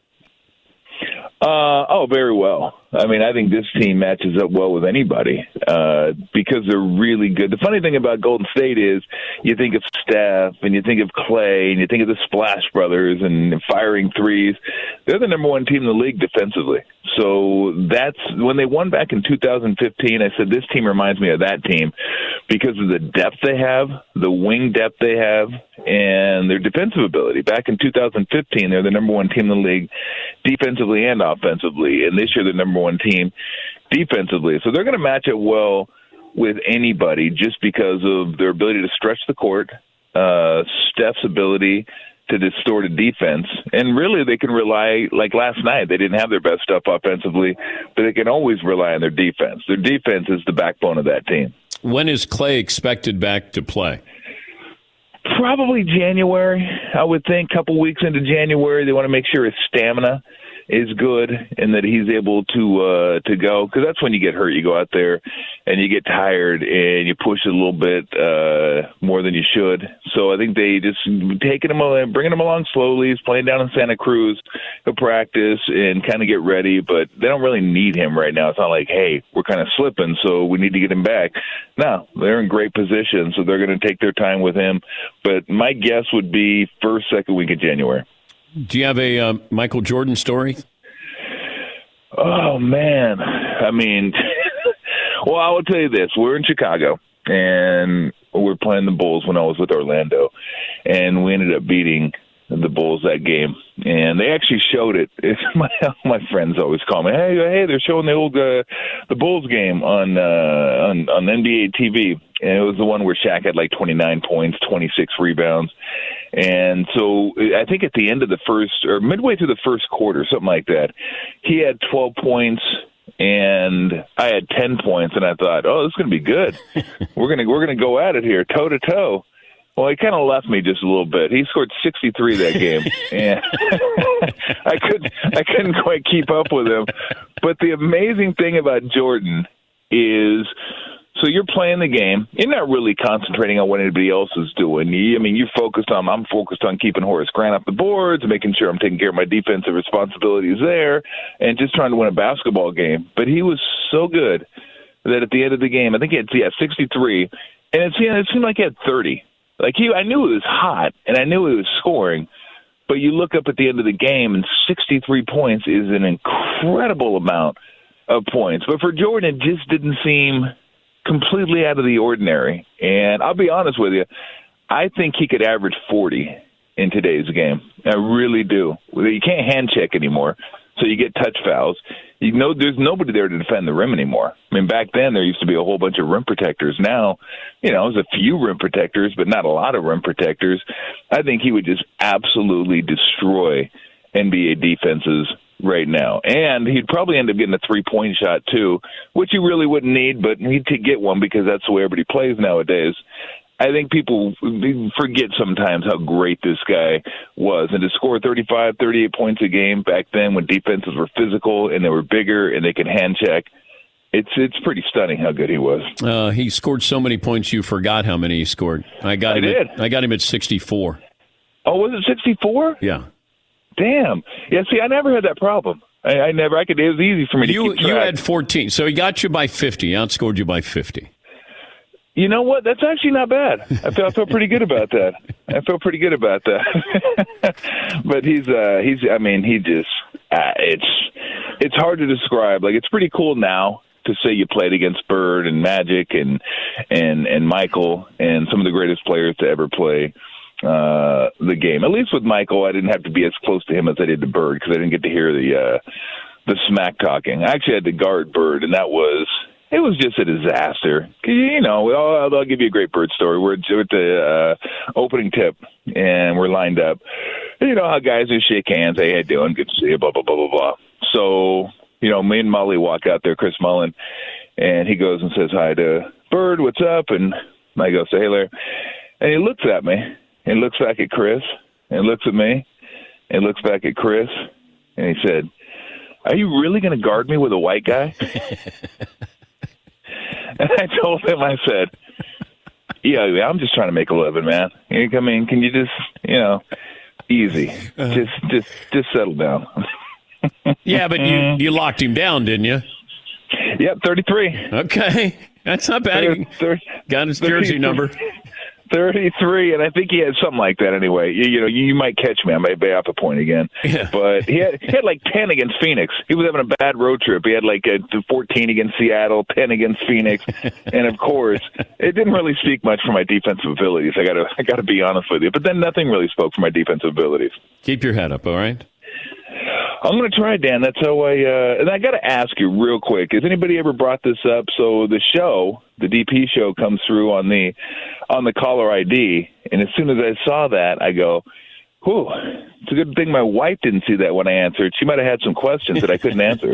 Very well. I mean, I think this team matches up well with anybody because they're really good. The funny thing about Golden State is you think of Steph and you think of Clay and you think of the Splash Brothers and firing threes. They're the number one team in the league defensively. So that's when they won back in 2015. I said this team reminds me of that team because of the depth they have, the wing depth they have, and their defensive ability. Back in 2015, they're the number one team in the league defensively and offensively. And this year, they're number one team defensively. So they're going to match it well with anybody just because of their ability to stretch the court, Steph's ability to distort a defense. And really, they can rely, like last night, they didn't have their best stuff offensively, but they can always rely on their defense. Their defense is the backbone of that team. When is Clay expected back to play? Probably January, I would think. A couple weeks into January, they want to make sure his stamina is good and that he's able to go, because that's when you get hurt. You go out there and you get tired and you push it a little bit more than you should. So I think they just taking him along, bringing him along slowly. He's playing down in Santa Cruz. He'll practice and kind of get ready, but they don't really need him right now. It's not like, hey, we're kind of slipping, so we need to get him back. No, they're in great position, so they're going to take their time with him. But my guess would be first, second week of January. Do you have a Michael Jordan story? Oh, man. I mean, well, I will tell you this. We're in Chicago, and we're playing the Bulls when I was with Orlando, and we ended up beating the Bulls that game. And they actually showed it. My friends always call me, hey, they're showing the old the Bulls game on NBA TV. And it was the one where Shaq had like 29 points, 26 rebounds. And so I think at the end of the first, or midway through the first quarter, something like that, he had 12 points and I had 10 points. And I thought, oh, this is going to be good. We're going to go at it here, toe to toe. Well, he kind of left me just a little bit. He scored 63 that game, and I couldn't quite keep up with him. But the amazing thing about Jordan is, so you're playing the game. You're not really concentrating on what anybody else is doing. I'm focused on keeping Horace Grant off the boards, making sure I'm taking care of my defensive responsibilities there, and just trying to win a basketball game. But he was so good that at the end of the game, I think he had 63, and it seemed like he had 30. Like I knew it was hot, and I knew he was scoring, but you look up at the end of the game, and 63 points is an incredible amount of points. But for Jordan, it just didn't seem completely out of the ordinary. And I'll be honest with you, I think he could average 40 in today's game. I really do. You can't hand check anymore, so you get touch fouls. There's nobody there to defend the rim anymore. I mean, back then there used to be a whole bunch of rim protectors. Now, there's a few rim protectors, but not a lot of rim protectors. I think he would just absolutely destroy NBA defenses right now. And he'd probably end up getting a three-point shot too, which he really wouldn't need, but he'd get one because that's the way everybody plays nowadays. I think people forget sometimes how great this guy was. And to score 35, 38 points a game back then when defenses were physical and they were bigger and they could hand check, it's pretty stunning how good he was. He scored so many points you forgot how many he scored. I got him at 64. Oh, was it 64? Yeah. Damn. Yeah, see, I never had that problem. It was easy for me to keep track. You had 14, so he got you by 50. He outscored you by 50. You know what? That's actually not bad. I feel pretty good about that. But it's hard to describe. Like, it's pretty cool now to say you played against Bird and Magic and Michael and some of the greatest players to ever play the game. At least with Michael, I didn't have to be as close to him as I did to Bird because I didn't get to hear the smack talking. I actually had to guard Bird, and it was just a disaster. I'll give you a great Bird story. We're at the opening tip, and we're lined up. You know how guys just shake hands. Hey, how you doing? Good to see you, blah, blah, blah, blah, blah. So, me and Molly walk out there, Chris Mullen, and he goes and says hi to Bird, what's up? And I go, say, hey, Larry. And he looks at me, and looks back at Chris, and looks at me, and looks back at Chris, and he said, are you really going to guard me with a white guy? And I told him, I said, yeah, I'm just trying to make a living, man. I mean, can you just, easy. Just settle down. Yeah, but you locked him down, didn't you? Yep, 33. Okay. That's not bad. Got his jersey number. 33, and I think he had something like that anyway. You might catch me. I might be off a point again. Yeah. But he had like 10 against Phoenix. He was having a bad road trip. He had like 14 against Seattle, 10 against Phoenix, and of course, it didn't really speak much for my defensive abilities. I got to be honest with you. But then nothing really spoke for my defensive abilities. Keep your head up, all right? I'm going to try, Dan. That's how and I got to ask you real quick. Has anybody ever brought this up? So the show, the DP show, comes through on the caller ID, and as soon as I saw that, I go, whew, it's a good thing my wife didn't see that when I answered. She might have had some questions that I couldn't answer.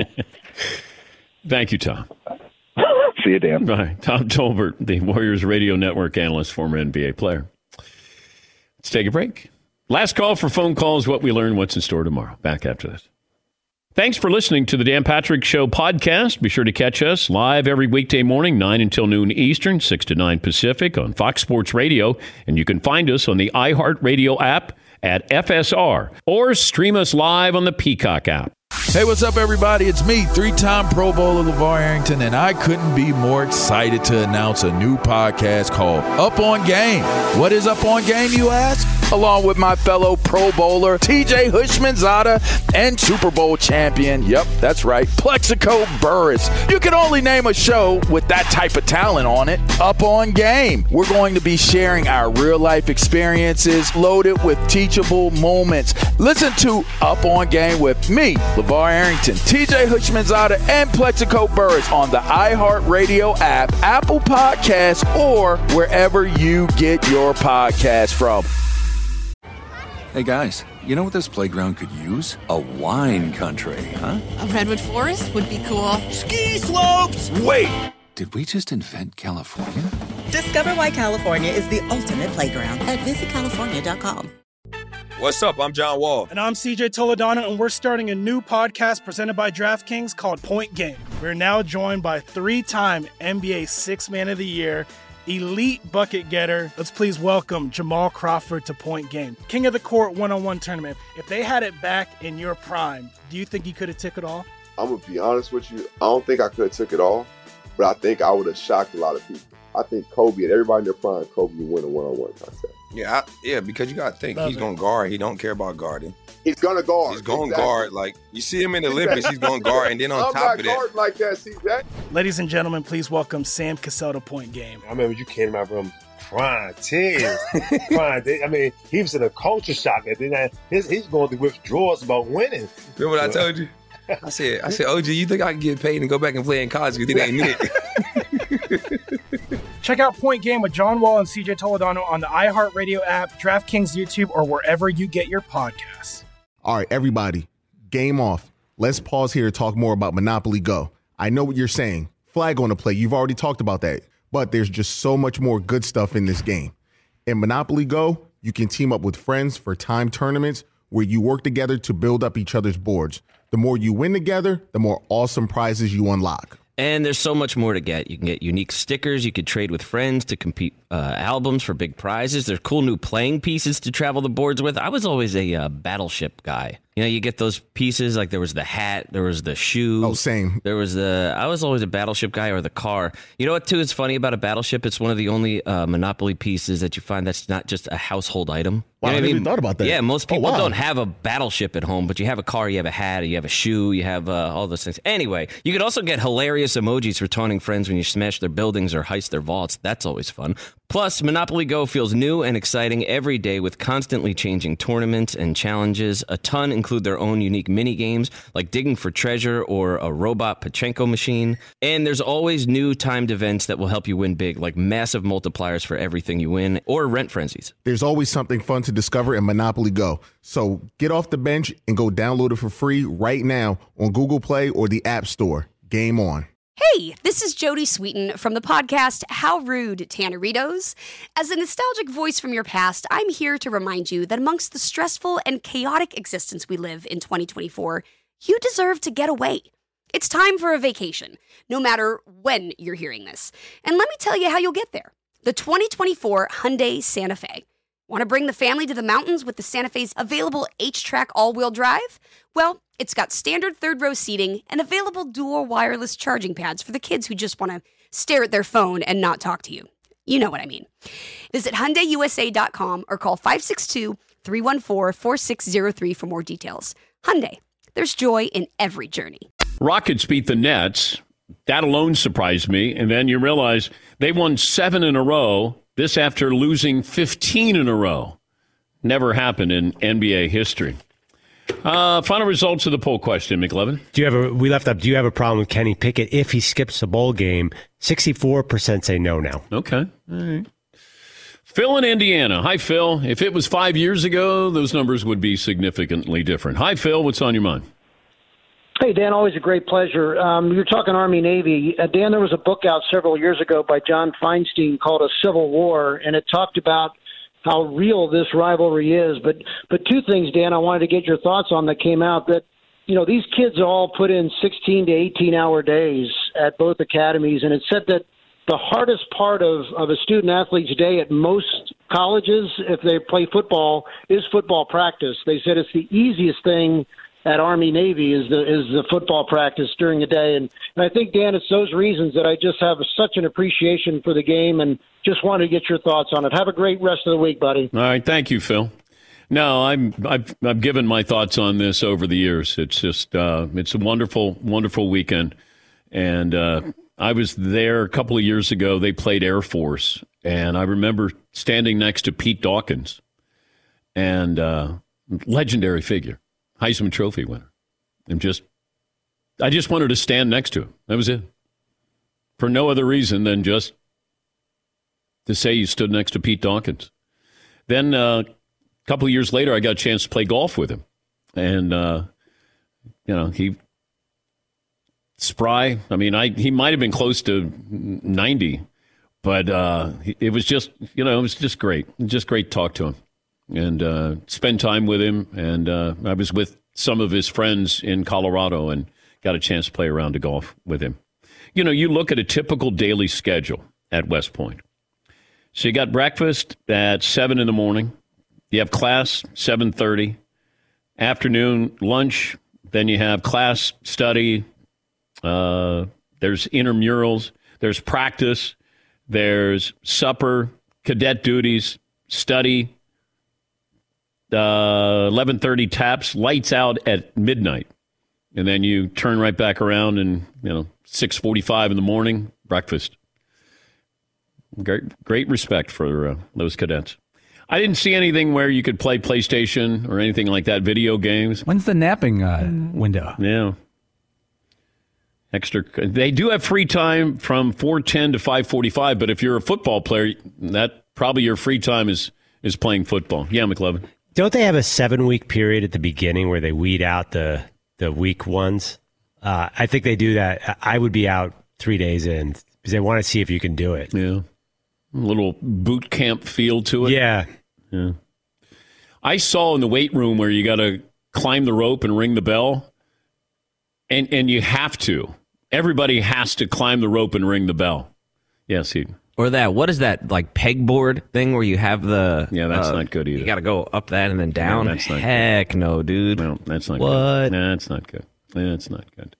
Thank you, Tom. See you, Dan. Bye. Tom Tolbert, the Warriors Radio Network analyst, former NBA player. Let's take a break. Last call for phone calls, what we learn, what's in store tomorrow. Back after this. Thanks for listening to the Dan Patrick Show podcast. Be sure to catch us live every weekday morning, 9 until noon Eastern, 6 to 9 Pacific on Fox Sports Radio. And you can find us on the iHeartRadio app at FSR or stream us live on the Peacock app. Hey, what's up, everybody? It's me, three-time Pro Bowler LeVar Arrington, and I couldn't be more excited to announce a new podcast called Up On Game. What is Up On Game, you ask? Along with my fellow Pro Bowler, TJ Houshmandzadeh, and Super Bowl champion, yep, that's right, Plexico Burress. You can only name a show with that type of talent on it. Up On Game. We're going to be sharing our real-life experiences loaded with teachable moments. Listen to Up On Game with me, LeVar Arrington, TJ Houshmandzadeh, and Plexico Burress on the iHeartRadio app, Apple Podcasts, or wherever you get your podcasts from. Hey guys, you know what this playground could use? A wine country, huh? A redwood forest would be cool. Ski slopes! Wait! Did we just invent California? Discover why California is the ultimate playground at visitcalifornia.com. What's up? I'm John Wall. And I'm CJ Toledano, and we're starting a new podcast presented by DraftKings called Point Game. We're now joined by three-time NBA Sixth Man of the Year, elite bucket getter. Let's please welcome Jamal Crawford to Point Game. King of the Court one-on-one tournament. If they had it back in your prime, do you think you could have took it all? I'm going to be honest with you. I don't think I could have took it all, but I think I would have shocked a lot of people. I think Kobe and everybody in their prime, Kobe would win a one-on-one contest. Yeah, because you got to think. He's going to guard. He don't care about guarding. He's going to guard. He's going to guard. Like, you see him in the Olympics, he's going to guard. And then on top of that. I'm not guarding like that, CJ. Ladies and gentlemen, please welcome Sam Cassell to Point Game. I remember you came to my room crying, tears, crying. I mean, he was in a culture shock. And then he's going through withdrawals about winning. Remember what I told you? I said, OG, you think I can get paid and go back and play in college? You think I ain't it? Check out Point Game with John Wall and CJ Toledano on the iHeartRadio app, DraftKings YouTube, or wherever you get your podcasts. All right, everybody, game off. Let's pause here to talk more about Monopoly Go. I know what you're saying. Flag on the play. You've already talked about that. But there's just so much more good stuff in this game. In Monopoly Go, you can team up with friends for time tournaments where you work together to build up each other's boards. The more you win together, the more awesome prizes you unlock. And there's so much more to get. You can get unique stickers. You could trade with friends to compete albums for big prizes. There's cool new playing pieces to travel the boards with. I was always a Battleship guy. You know, you get those pieces, like there was the hat, there was the shoe. Oh, same. There was I was always a Battleship guy, or the car. You know what, too, is funny about a Battleship? It's one of the only Monopoly pieces that you find that's not just a household item. Wow, You know I what never even thought about that. Yeah, most people wow. don't have a Battleship at home, but you have a car, you have a hat, you have a shoe, you have all those things. Anyway, you could also get hilarious emojis for taunting friends when you smash their buildings or heist their vaults. That's always fun. Plus, Monopoly Go feels new and exciting every day with constantly changing tournaments and challenges. A ton include their own unique mini games like digging for treasure or a robot Pachinko machine. And there's always new timed events that will help you win big, like massive multipliers for everything you win or rent frenzies. There's always something fun to discover in Monopoly Go. So get off the bench and go download it for free right now on Google Play or the App Store. Game on. Hey, this is Jodie Sweetin from the podcast How Rude, Tanneritos. As a nostalgic voice from your past, I'm here to remind you that amongst the stressful and chaotic existence we live in 2024, you deserve to get away. It's time for a vacation, no matter when you're hearing this. And let me tell you how you'll get there. The 2024 Hyundai Santa Fe. Want to bring the family to the mountains with the Santa Fe's available H-Track all-wheel drive? Well, it's got standard third-row seating and available dual wireless charging pads for the kids who just want to stare at their phone and not talk to you. You know what I mean. Visit HyundaiUSA.com or call 562-314-4603 for more details. Hyundai, there's joy in every journey. Rockets beat the Nets. That alone surprised me. And then you realize they won 7 in a row. This after losing 15 in a row. Never happened in NBA history. Final results of the poll question, McLevin. Do you have a problem with Kenny Pickett if he skips the bowl game? 64% say no now. Okay. All right. Phil in Indiana. Hi, Phil. If it was 5 years ago, those numbers would be significantly different. Hi, Phil. What's on your mind? Hey, Dan, always a great pleasure. You're talking Army-Navy. Dan, there was a book out several years ago by John Feinstein called A Civil War, and it talked about how real this rivalry is. But two things, Dan, I wanted to get your thoughts on that came out. That, you know, these kids all put in 16 to 18-hour days at both academies, and it said that the hardest part of a student-athlete's day at most colleges, if they play football, is football practice. They said it's the easiest thing at Army-Navy is the football practice during the day. And I think, Dan, it's those reasons that I just have such an appreciation for the game and just wanted to get your thoughts on it. Have a great rest of the week, buddy. All right. Thank you, Phil. No, I've given my thoughts on this over the years. It's just it's a wonderful, wonderful weekend. And I was there a couple of years ago. They played Air Force. And I remember standing next to Pete Dawkins, and legendary figure. Heisman Trophy winner. I just wanted to stand next to him. That was it. For no other reason than just to say you stood next to Pete Dawkins. Then a couple of years later, I got a chance to play golf with him. And, he spry. I mean, he might have been close to 90, but it was just, it was just great. Just great to talk to him. And spend time with him. And I was with some of his friends in Colorado and got a chance to play around to golf with him. You look at a typical daily schedule at West Point. So you got breakfast at 7 in the morning. You have class 7:30. Afternoon lunch. Then you have class study. There's intramurals. There's practice. There's supper, cadet duties, study. 11:30 taps, lights out at midnight. And then you turn right back around and, 6:45 in the morning, breakfast. Great respect for those cadets. I didn't see anything where you could play PlayStation or anything like that, video games. When's the napping window? Yeah. They do have free time from 4:10 to 5:45, but if you're a football player, that probably your free time is playing football. Yeah, McLevin. Don't they have a 7-week period at the beginning where they weed out the weak ones? I think they do that. I would be out 3 days in because they want to see if you can do it. Yeah. A little boot camp feel to it. Yeah. I saw in the weight room where you got to climb the rope and ring the bell. And you have to. Everybody has to climb the rope and ring the bell. Yes, Or that, what is that, like pegboard thing where you have the... Yeah, that's not good either. You got to go up that and then down? No, that's not Heck good. no, dude. No, that's not what? good. No, that's not good. That's not good.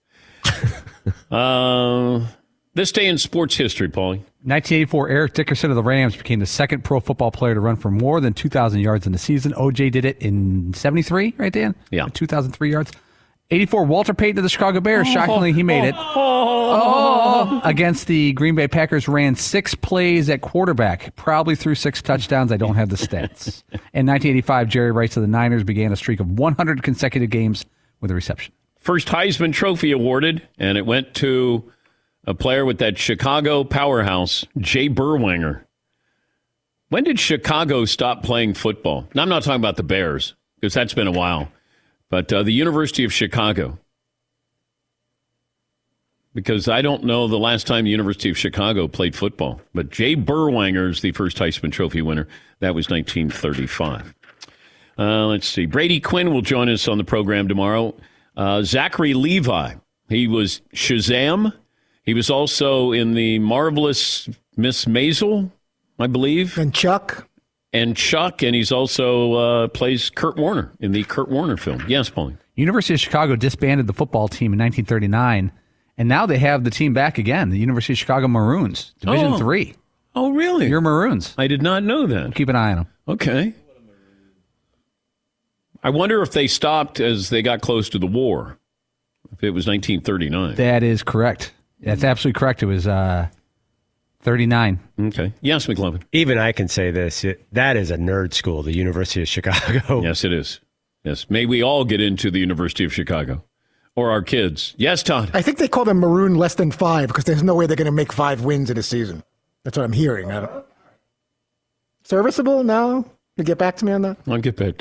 This day in sports history, Paulie. 1984, Eric Dickerson of the Rams became the second pro football player to run for more than 2,000 yards in the season. O.J. did it in 73, right, Dan? Yeah. 2,003 yards. 84, Walter Payton of the Chicago Bears. Shockingly, he made it. Against the Green Bay Packers, ran 6 plays at quarterback. Probably threw 6 touchdowns. I don't have the stats. In 1985, Jerry Rice of the Niners began a streak of 100 consecutive games with a reception. First Heisman Trophy awarded, and it went to a player with that Chicago powerhouse, Jay Berwanger. When did Chicago stop playing football? Now, I'm not talking about the Bears, because that's been a while. But the University of Chicago. Because I don't know the last time the University of Chicago played football. But Jay Berwanger is the first Heisman Trophy winner. That was 1935. Let's see. Brady Quinn will join us on the program tomorrow. Zachary Levi. He was Shazam. He was also in the Marvelous Miss Maisel, I believe. And Chuck. And he's also plays Kurt Warner in the Kurt Warner film. Yes, Pauline. University of Chicago disbanded the football team in 1939, and now they have the team back again, the University of Chicago Maroons, Division III. Oh, really? You're Maroons. I did not know that. Keep an eye on them. Okay. I wonder if they stopped as they got close to the war, if it was 1939. That is correct. That's absolutely correct. It was 39. Okay. Yes, McLovin. Even I can say this. That is a nerd school, the University of Chicago. Yes, it is. Yes. May we all get into the University of Chicago. Or our kids. Yes, Todd. I think they call them Maroon less than 5 because there's no way they're going to make 5 wins in a season. That's what I'm hearing. Serviceable? No? You get back to me on that? I'll get back.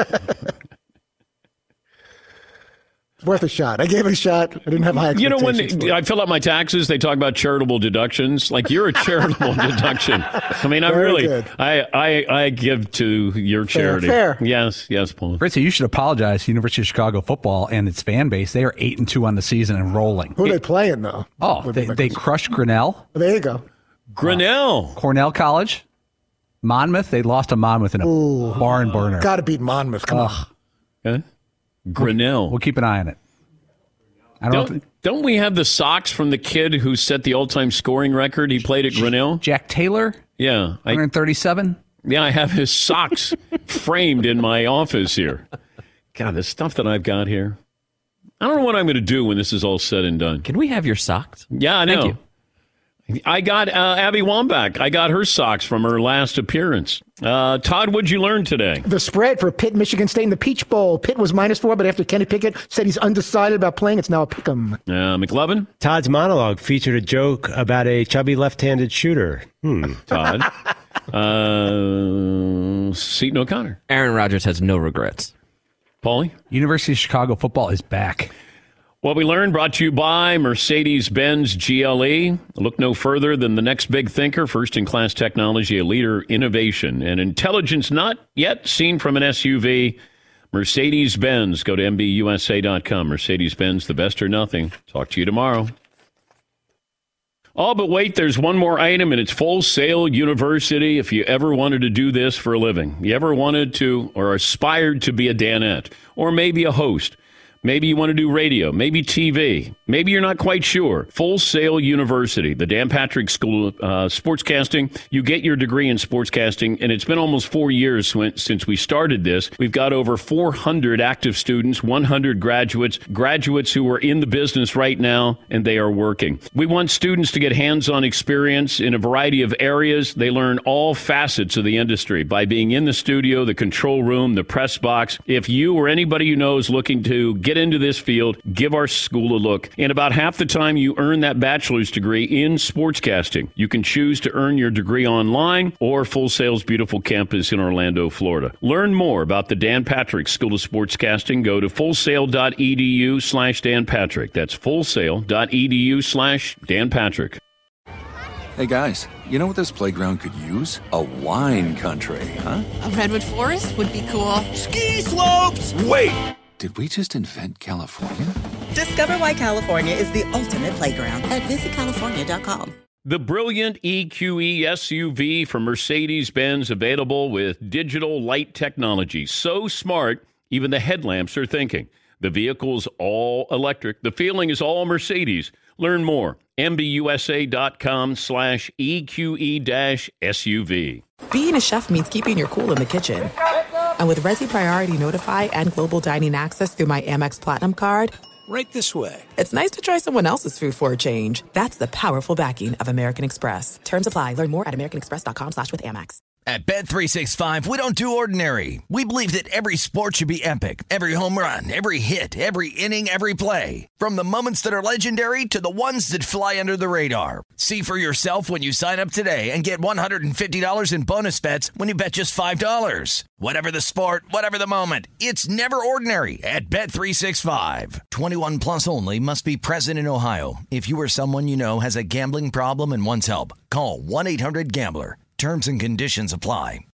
It's worth a shot. I gave it a shot. I didn't have high expectations. When I fill out my taxes, they talk about charitable deductions. Like, you're a charitable deduction. I mean, I give to your charity. Fair. Yes, Paul. Fritzy, you should apologize to University of Chicago football and its fan base. They are 8-2 on the season and rolling. Who are they playing, though? Oh, they crushed Grinnell. There you go. Grinnell. Cornell College. Monmouth. They lost to Monmouth in a barn burner. Got to beat Monmouth. Come on. Okay. Grinnell. We'll keep an eye on it. Don't we have the socks from the kid who set the all-time scoring record? He played at Grinnell. Jack Taylor? Yeah. 137? Yeah, I have his socks framed in my office here. God, the stuff that I've got here. I don't know what I'm going to do when this is all said and done. Can we have your socks? Yeah, I know. Thank you. I got Abby Wambach. I got her socks from her last appearance. Todd, what'd you learn today? The spread for Pitt, Michigan State in the Peach Bowl. Pitt was -4, but after Kenny Pickett said he's undecided about playing, it's now a pick'em. McLovin? Todd's monologue featured a joke about a chubby left-handed shooter. Todd? Seton O'Connor. Aaron Rodgers has no regrets. Paulie? University of Chicago football is back. What we learned brought to you by Mercedes-Benz GLE. Look no further than the next big thinker, first-in-class technology, a leader, innovation, and intelligence not yet seen from an SUV. Mercedes-Benz. Go to MBUSA.com. Mercedes-Benz, the best or nothing. Talk to you tomorrow. Oh, but wait, there's one more item, and it's Full Sail University. If you ever wanted to do this for a living, you ever wanted to or aspired to be a Danette, or maybe a host, maybe you want to do radio, maybe TV. Maybe you're not quite sure. Full Sail University, the Dan Patrick School of Sportscasting. You get your degree in sportscasting, and it's been almost 4 years since we started this. We've got over 400 active students, 100 graduates who are in the business right now, and they are working. We want students to get hands-on experience in a variety of areas. They learn all facets of the industry by being in the studio, the control room, the press box. If you or anybody you know is looking to get into this field, give our school a look. In about half the time, you earn that bachelor's degree in sportscasting. You can choose to earn your degree online or Full Sail's beautiful campus in Orlando, Florida. Learn more about the Dan Patrick School of Sportscasting. Go to fullsail.edu/Dan Patrick. That's fullsail.edu/Dan Patrick. Hey guys, you know what this playground could use? A wine country, huh? A redwood forest would be cool. Ski slopes! Wait! Did we just invent California? Discover why California is the ultimate playground at visitcalifornia.com. The brilliant EQE SUV from Mercedes-Benz, available with digital light technology. So smart, even the headlamps are thinking. The vehicle's all electric. The feeling is all Mercedes. Learn more. MBUSA.com/EQE-SUV. Being a chef means keeping your cool in the kitchen. And with Resi Priority Notify and Global Dining Access through my Amex Platinum card, right this way. It's nice to try someone else's food for a change. That's the powerful backing of American Express. Terms apply. Learn more at americanexpress.com/withAmex. At Bet365, we don't do ordinary. We believe that every sport should be epic. Every home run, every hit, every inning, every play. From the moments that are legendary to the ones that fly under the radar. See for yourself when you sign up today and get $150 in bonus bets when you bet just $5. Whatever the sport, whatever the moment, it's never ordinary at Bet365. 21 plus only. Must be present in Ohio. If you or someone you know has a gambling problem and wants help, call 1-800-GAMBLER. Terms and conditions apply.